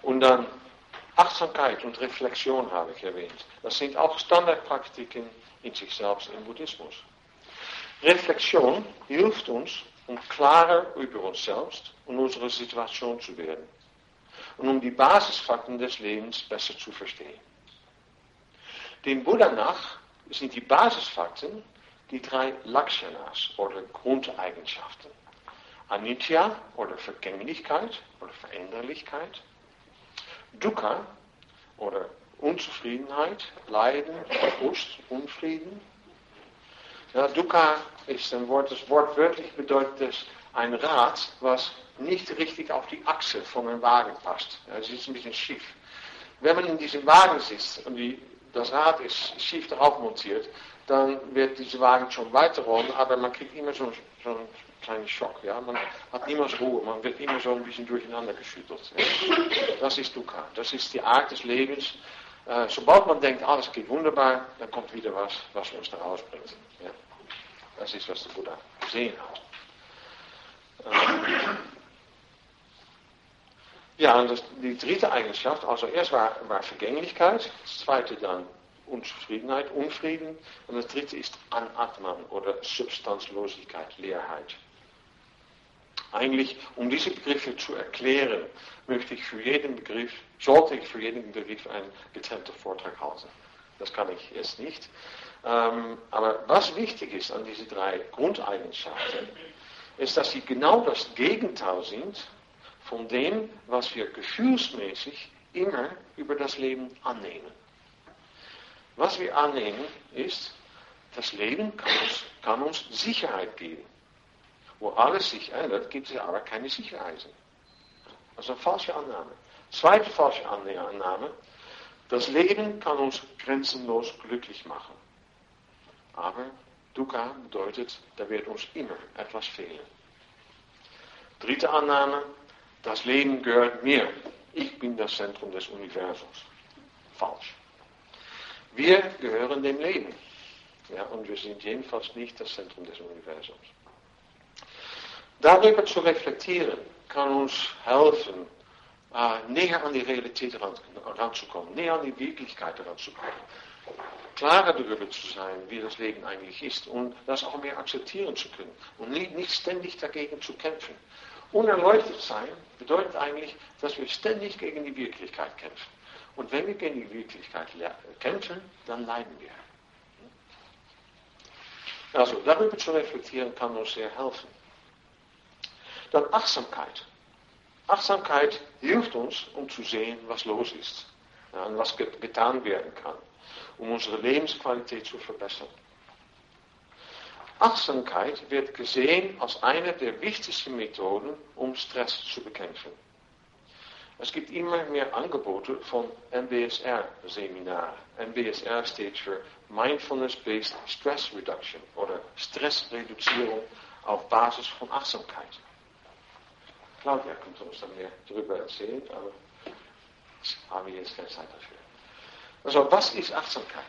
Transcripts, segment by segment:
Und dann Achtsamkeit und Reflexion habe ich erwähnt. Das sind auch Standardpraktiken in sich selbst im Buddhismus. Reflexion hilft uns, um klarer über uns selbst und unsere Situation zu werden. Und um die Basisfakten des Lebens besser zu verstehen. Dem Buddha nach sind die Basisfakten die 3 Lakshanas oder Grundeigenschaften. Anitya oder Vergänglichkeit oder Veränderlichkeit. Dukkha oder Unzufriedenheit, Leiden, Frust, Unfrieden. Ja, Dukkha ist ein Wort, das wortwörtlich bedeutet es ein Rad, was nicht richtig auf die Achse von einem Wagen passt. Ja, es ist ein bisschen schief. Wenn man in diesem Wagen sitzt und das Rad ist schief darauf montiert, dann wird dieser Wagen schon weiterrollen, aber man kriegt immer so einen kleinen Schock. Ja? Man hat niemals Ruhe, man wird immer so ein bisschen durcheinander geschüttelt. Ja? Das ist Dukkha, das ist die Art des Lebens. Sobald man denkt, alles geht wunderbar, dann kommt wieder was uns da rausbringt. Ja? Das ist, was der Buddha gesehen hat. Ja, und die 3. Eigenschaft, also erst war Vergänglichkeit, das 2. dann Unzufriedenheit, Unfrieden und das 3. ist Anatman oder Substanzlosigkeit, Leerheit. Eigentlich, um diese Begriffe zu erklären, sollte ich für jeden Begriff einen getrennten Vortrag halten. Das kann ich jetzt nicht. Aber was wichtig ist an diese 3 Grundeigenschaften, ist, dass sie genau das Gegenteil sind von dem, was wir gefühlsmäßig immer über das Leben annehmen. Was wir annehmen ist, das Leben kann uns Sicherheit geben. Wo alles sich ändert, gibt es aber keine Sicherheit. Also eine falsche Annahme. 2. falsche Annahme, das Leben kann uns grenzenlos glücklich machen. Aber Dukkha bedeutet, da wird uns immer etwas fehlen. 3. Annahme, das Leben gehört mir. Ich bin das Zentrum des Universums. Falsch. Wir gehören dem Leben. Ja, und wir sind jedenfalls nicht das Zentrum des Universums. Darüber zu reflektieren, kann uns helfen, näher an die Realität ranzukommen, näher an die Wirklichkeit ranzukommen. Klarer darüber zu sein, wie das Leben eigentlich ist und das auch mehr akzeptieren zu können und nicht ständig dagegen zu kämpfen. Unerleuchtet sein bedeutet eigentlich, dass wir ständig gegen die Wirklichkeit kämpfen. Und wenn wir gegen die Wirklichkeit kämpfen, dann leiden wir. Also darüber zu reflektieren kann uns sehr helfen. Dann Achtsamkeit. Achtsamkeit hilft uns, um zu sehen, was los ist. Ja, und was getan werden kann, um unsere Lebensqualität zu verbessern. Achtsamkeit wird gesehen als eine der wichtigsten Methoden, um Stress zu bekämpfen. Es gibt immer mehr Angebote von MBSR-Seminaren. MBSR steht für Mindfulness-Based Stress Reduction oder Stressreduzierung auf Basis von Achtsamkeit. Claudia könnte uns dann mehr darüber erzählen, aber ich habe jetzt keine Zeit dafür. Also, was ist Achtsamkeit?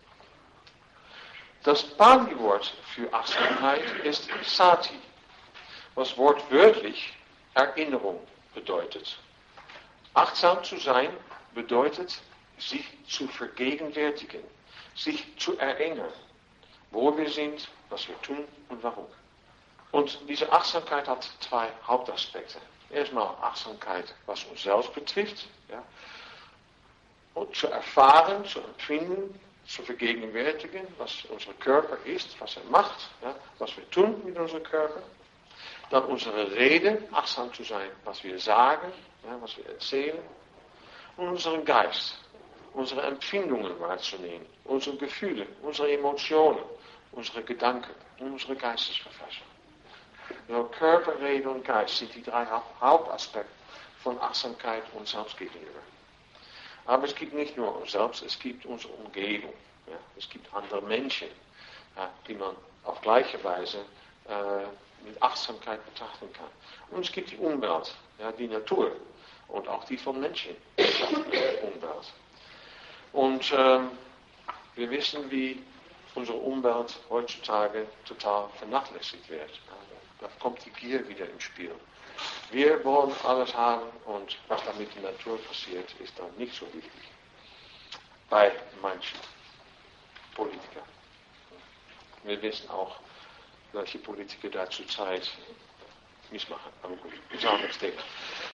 Das Pali-Wort für Achtsamkeit ist Sati, was wortwörtlich Erinnerung bedeutet. Achtsam zu sein bedeutet, sich zu vergegenwärtigen, sich zu erinnern, wo wir sind, was wir tun und warum. Und diese Achtsamkeit hat 2 Hauptaspekte. Erstmal Achtsamkeit, was uns selbst betrifft. Ja. Und zu erfahren, zu empfinden, zu vergegenwärtigen, was unser Körper ist, was er macht, ja, was wir tun mit unserem Körper. Dann unsere Rede, achtsam zu sein, was wir sagen, ja, was wir erzählen. Und unseren Geist, unsere Empfindungen wahrzunehmen, unsere Gefühle, unsere Emotionen, unsere Gedanken und unsere Geistesverfassung. Also Körper, Rede und Geist sind die 3 Hauptaspekte von Achtsamkeit uns selbst gegenüber. Aber es gibt nicht nur uns selbst, es gibt unsere Umgebung. Ja. Es gibt andere Menschen, ja, die man auf gleiche Weise mit Achtsamkeit betrachten kann. Und es gibt die Umwelt, ja, die Natur und auch die von Menschen Umwelt. Und wir wissen, wie unsere Umwelt heutzutage total vernachlässigt wird. Da kommt die Gier wieder ins Spiel. Wir wollen alles haben und was da mit der Natur passiert, ist dann nicht so wichtig. Bei manchen Politikern. Wir wissen auch, welche Politiker da zurzeit missmachen. Aber gut, das ist ein anderes Thema.